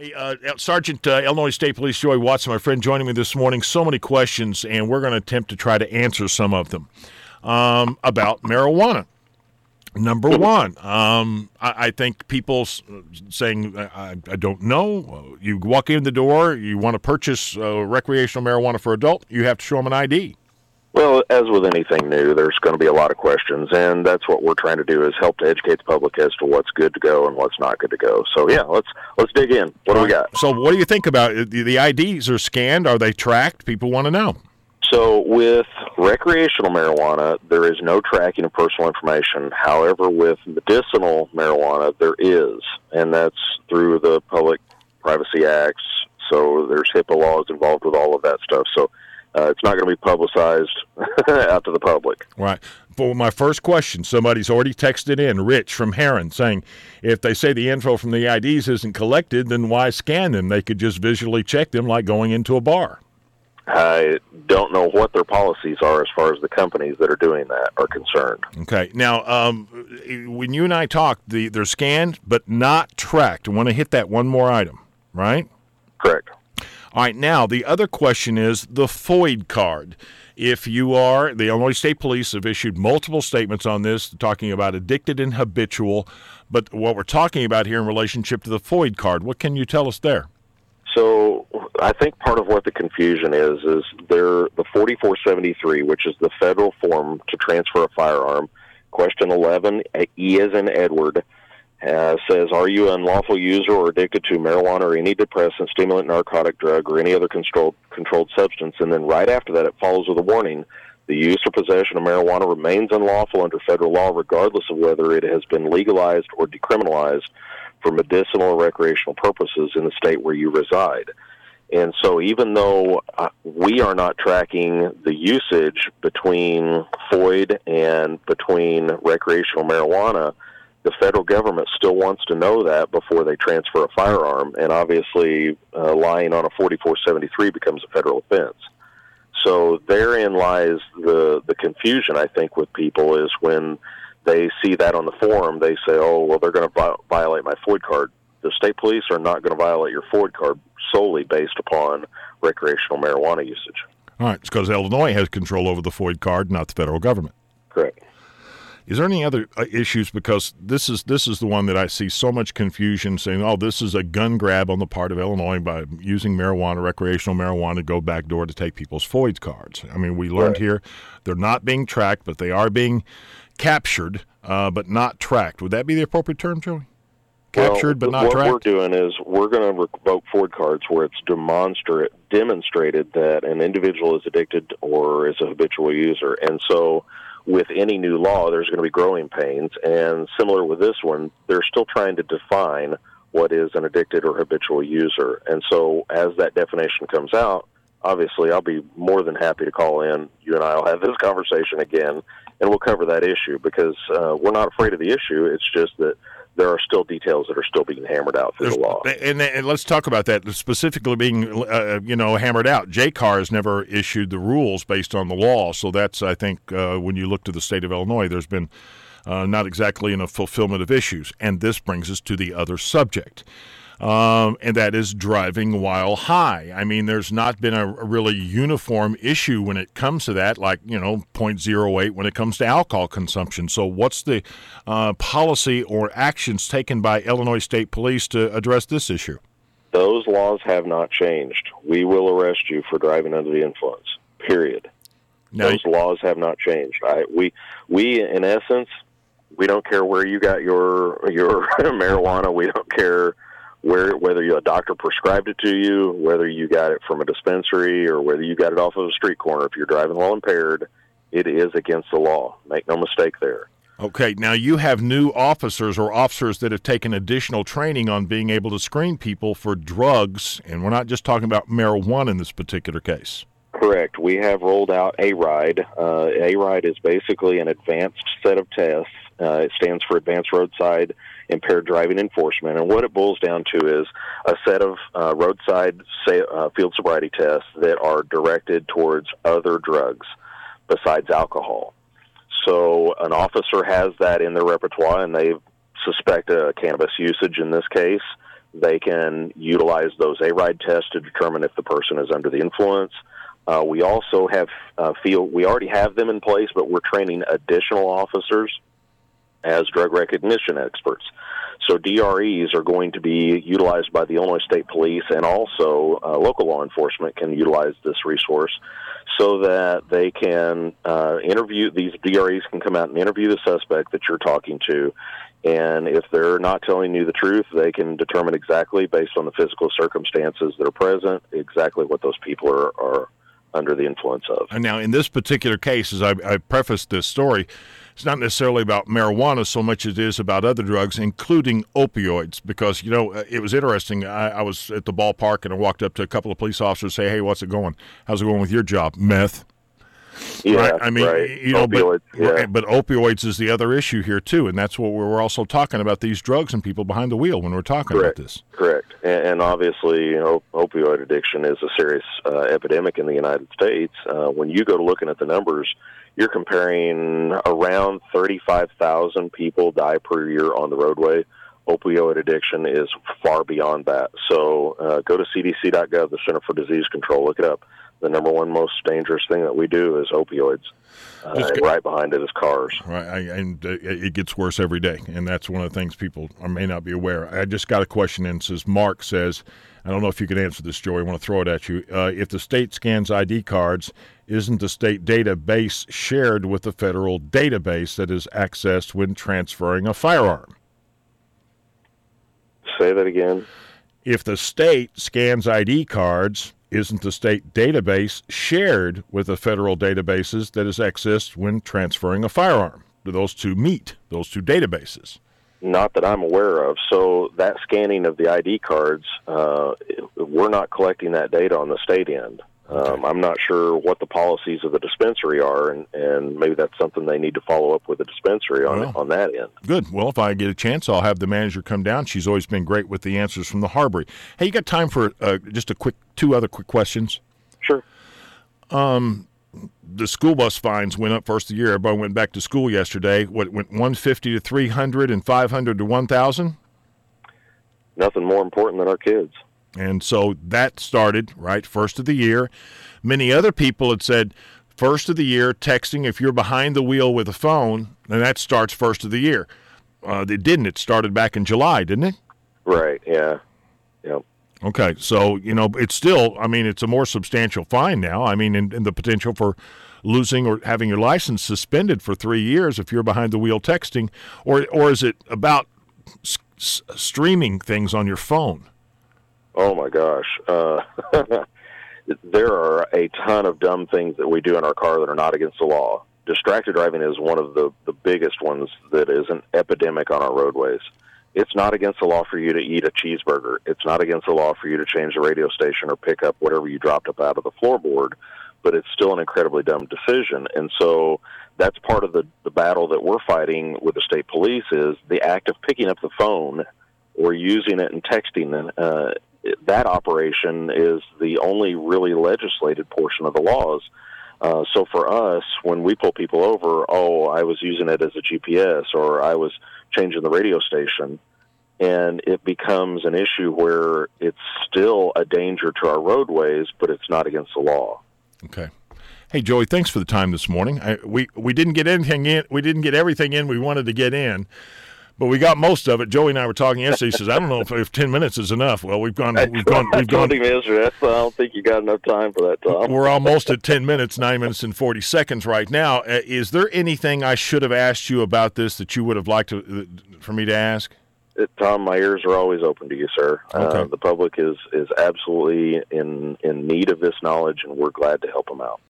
Hey, Sergeant Illinois State Police Joey Watson, my friend, joining me this morning. So many questions, and we're going to attempt to try to answer some of them about marijuana. Number one, I think people saying, I don't know. You walk in the door, you want to purchase recreational marijuana for adult, you have to show them an ID. Well, as with anything new, there's going to be a lot of questions, and that's what we're trying to do is help to educate the public as to what's good to go and what's not good to go. So, yeah, let's dig in. What do we got? So what do you think about it? The IDs are scanned? Are they tracked? People want to know. So with recreational marijuana, there is no tracking of personal information. However, with medicinal marijuana, there is, and that's through the Public Privacy Acts. So there's HIPAA laws involved with all of that stuff. So it's not going to be publicized out to the public. Right. For my first question, somebody's already texted in, Rich from Heron, saying if they say the info from the IDs isn't collected, then why scan them? They could just visually check them like going into a bar. I don't know what their policies are as far as the companies that are doing that are concerned. Okay. Now, when you and I talked, they're scanned but not tracked. I want to hit that one more item, right? Correct. All right. Now, the other question is the FOID card. If you are, the Illinois State Police have issued multiple statements on this, talking about addicted and habitual. But what we're talking about here in relationship to the FOID card, what can you tell us there? So I think part of what the confusion is the 4473, which is the federal form to transfer a firearm. Question 11, E as in Edward, says, are you an unlawful user or addicted to marijuana or any depressant, stimulant, narcotic drug, or any other controlled substance? And then right after that, it follows with a warning. The use or possession of marijuana remains unlawful under federal law, regardless of whether it has been legalized or decriminalized for medicinal or recreational purposes in the state where you reside. And so even though we are not tracking the usage between FOID and between recreational marijuana, the federal government still wants to know that before they transfer a firearm, and obviously lying on a 4473 becomes a federal offense. So therein lies the confusion, I think, with people is when they see that on the form, they say, oh, well, they're going to violate my FOID card. The state police are not going to violate your FOID card solely based upon recreational marijuana usage. All right. It's because Illinois has control over the FOID card, not the federal government. Correct. Is there any other issues? Because this is the one that I see so much confusion saying, oh, this is a gun grab on the part of Illinois by using marijuana, recreational marijuana, to go backdoor to take people's FOID cards. I mean, we learned here they're not being tracked, but they are being captured, but not tracked. Would that be the appropriate term, Joey? Captured, but not tracked? What we're doing is we're going to revoke FOID cards where it's demonstrated that an individual is addicted or is a habitual user. And so with any new law, there's going to be growing pains. And similar with this one, they're still trying to define what is an addicted or habitual user. And so as that definition comes out, obviously I'll be more than happy to call in. You and I will have this conversation again, and we'll cover that issue because we're not afraid of the issue. It's just that there are still details that are still being hammered out through the law. And let's talk about that, specifically being, hammered out. JCAR has never issued the rules based on the law, so that's, I think, when you look to the state of Illinois, there's been not exactly a fulfillment of issues. And this brings us to the other subject, and that is driving while high. I mean, there's not been a really uniform issue when it comes to that, like, 0.08 when it comes to alcohol consumption. So what's the policy or actions taken by Illinois State Police to address this issue? Those laws have not changed. We will arrest you for driving under the influence, period. Now, those laws have not changed. We in essence, we don't care where you got your marijuana. We don't care whether a doctor prescribed it to you, whether you got it from a dispensary, or whether you got it off of a street corner. If you're driving while impaired, it is against the law. Make no mistake there. Okay, now you have new officers or officers that have taken additional training on being able to screen people for drugs, and we're not just talking about marijuana in this particular case. Correct. We have rolled out ARIDE. ARIDE is basically an advanced set of tests. It stands for Advanced Roadside Impaired Driving Enforcement. And what it boils down to is a set of roadside field sobriety tests that are directed towards other drugs besides alcohol. So an officer has that in their repertoire, and they suspect a cannabis usage in this case. They can utilize those A-RIDE tests to determine if the person is under the influence. We also have we already have them in place, but we're training additional officers as drug recognition experts. So DREs are going to be utilized by the Illinois State Police, and also local law enforcement can utilize this resource so that they can interview, these DREs can come out and interview the suspect that you're talking to, and if they're not telling you the truth, they can determine exactly, based on the physical circumstances that are present, exactly what those people are under the influence of. And now, in this particular case, as I prefaced this story, it's not necessarily about marijuana so much as it is about other drugs, including opioids, because, it was interesting. I was at the ballpark, and I walked up to a couple of police officers and say, hey, what's it going? How's it going with your job? Meth. Yeah, right? I mean, right. Opioids, but opioids is the other issue here, too, and that's what we're also talking about, these drugs and people behind the wheel when we're talking about this. Correct. And obviously, opioid addiction is a serious epidemic in the United States. When you go to looking at the numbers, you're comparing around 35,000 people die per year on the roadway. Opioid addiction is far beyond that. So go to cdc.gov, the Center for Disease Control, look it up. The number one most dangerous thing that we do is opioids. And right behind it is cars. Right, and it gets worse every day, and that's one of the things people may not be aware. I just got a question in. Says Mark says, I don't know if you can answer this, Joey. I want to throw it at you. If the state scans ID cards, isn't the state database shared with the federal database that is accessed when transferring a firearm? Say that again. If the state scans ID cards, isn't the state database shared with the federal databases that is accessed when transferring a firearm? Do those two meet, those two databases? Not that I'm aware of. So that scanning of the ID cards, we're not collecting that data on the state end. Okay. I'm not sure what the policies of the dispensary are, and maybe that's something they need to follow up with the dispensary on that end. Good. Well, if I get a chance, I'll have the manager come down. She's always been great with the answers from the Harbury. Hey, you got time for just two other quick questions? Sure. The school bus fines went up first of the year. Everybody went back to school yesterday. What went 150 to 300 and 500 to 1,000? Nothing more important than our kids. And so that started, right, first of the year. Many other people had said first of the year, texting, if you're behind the wheel with a phone, then that starts first of the year. It didn't. It started back in July, didn't it? Right, yeah. Yep. Okay, so, it's still, it's a more substantial fine now. And the potential for losing or having your license suspended for 3 years if you're behind the wheel texting, or is it about streaming things on your phone? Oh, my gosh. There are a ton of dumb things that we do in our car that are not against the law. Distracted driving is one of the biggest ones that is an epidemic on our roadways. It's not against the law for you to eat a cheeseburger. It's not against the law for you to change the radio station or pick up whatever you dropped up out of the floorboard, but it's still an incredibly dumb decision. And so that's part of the battle that we're fighting with the state police is the act of picking up the phone or using it and texting. That operation is the only really legislated portion of the laws. So for us, when we pull people over, I was using it as a GPS or I was changing the radio station, and it becomes an issue where it's still a danger to our roadways, but it's not against the law. Okay. Hey, Joey, thanks for the time this morning. We didn't get anything in. We didn't get everything in we wanted to get in, but we got most of it. Joey and I were talking yesterday. He says, "I don't know if 10 minutes is enough." Well, we've gone. I told him yesterday, I don't think you got enough time for that, Tom. We're almost at 10 minutes, 9 minutes and 40 seconds right now. Is there anything I should have asked you about this that you would have liked for me to ask? Tom, my ears are always open to you, sir. Okay. The public is absolutely in need of this knowledge, and we're glad to help them out.